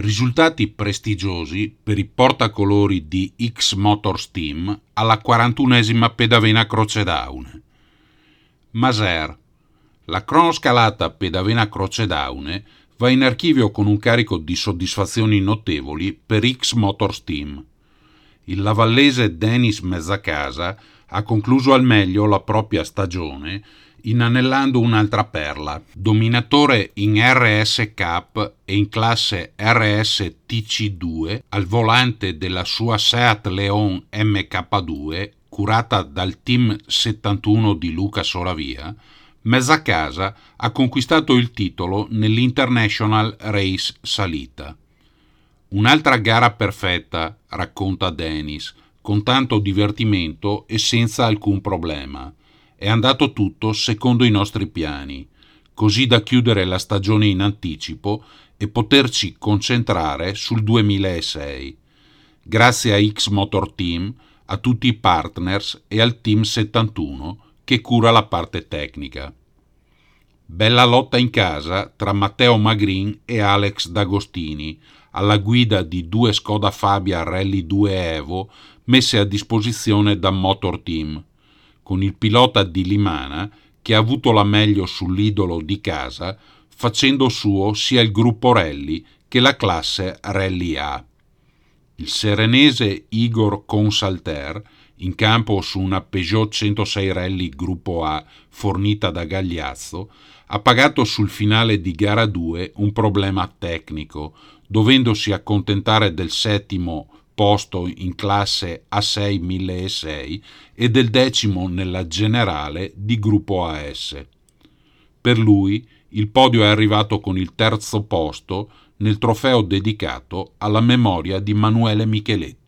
Risultati prestigiosi per i portacolori di X Motors Team alla 41esima Pedavena Crocedaune. Maser. La cronoscalata Pedavena Crocedaune va in archivio con un carico di soddisfazioni notevoli per X Motors Team. Il lavallese Denis Mezzacasa ha concluso al meglio la propria stagione inanellando un'altra perla. Dominatore in RS Cup e in classe RS TC2 al volante della sua Seat Leon MK2 curata dal team 71 di Luca Soravia, Mezzacasa ha conquistato il titolo nell'International Race Salita. Un'altra gara perfetta, racconta Denis, con tanto divertimento e senza alcun problema. È andato tutto secondo i nostri piani, così da chiudere la stagione in anticipo e poterci concentrare sul 2006. Grazie a X Motor Team, a tutti i partners e al Team 71 che cura la parte tecnica. Bella lotta in casa tra Matteo Magrin e Alex D'Agostini, alla guida di due Skoda Fabia Rally 2 Evo messe a disposizione da Motor Team, con il pilota di Limana che ha avuto la meglio sull'idolo di casa, facendo suo sia il gruppo Rally che la classe Rally A. Il serenese Igor Consalter, in campo su una Peugeot 106 Rally gruppo A fornita da Gagliazzo, ha pagato sul finale di gara 2 un problema tecnico, dovendosi accontentare del settimo posto in classe A6 1006 e del decimo nella generale di gruppo AS. Per lui il podio è arrivato con il terzo posto nel trofeo dedicato alla memoria di Manuele Micheletti.